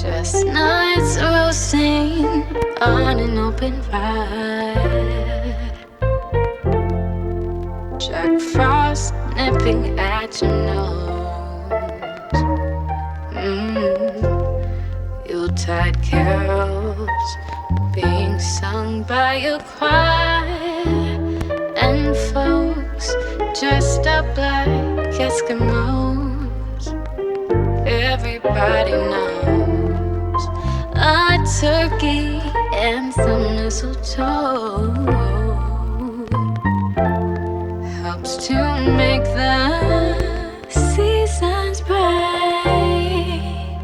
Chestnuts roasting on an open fire. Jack Frost nipping at your nose. Yuletide carols being sung by a choir, and folks dressed up like Eskimos. Everybody knows a turkey and some mistletoe helps to make the seasons bright.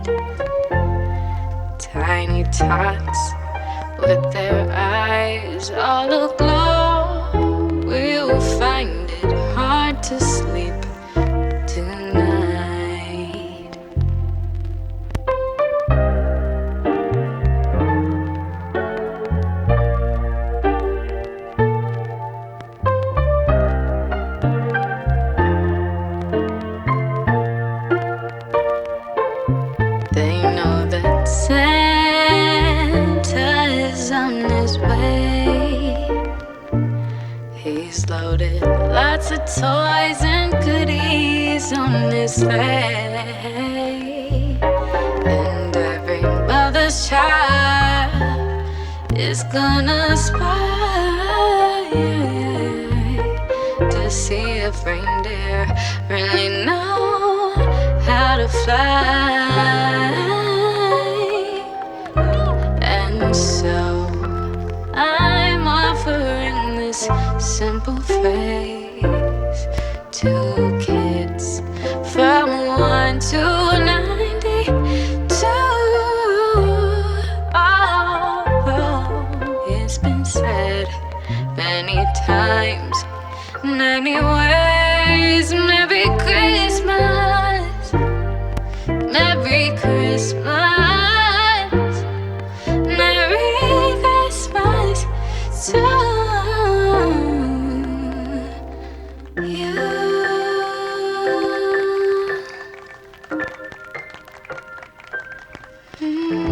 Tiny tots with their eyes all aglow will find it hard to sleep tonight. They know that Santa is on his way. He's loaded lots of toys and goodies on his sleigh. And every mother's child is gonna aspire to see if reindeer really know how to fly. And so I'm offering this simple phrase to kids from 1 to 92. Although it's been said many times, many ways, Merry Christmas, Merry Christmas, Merry Christmas to you.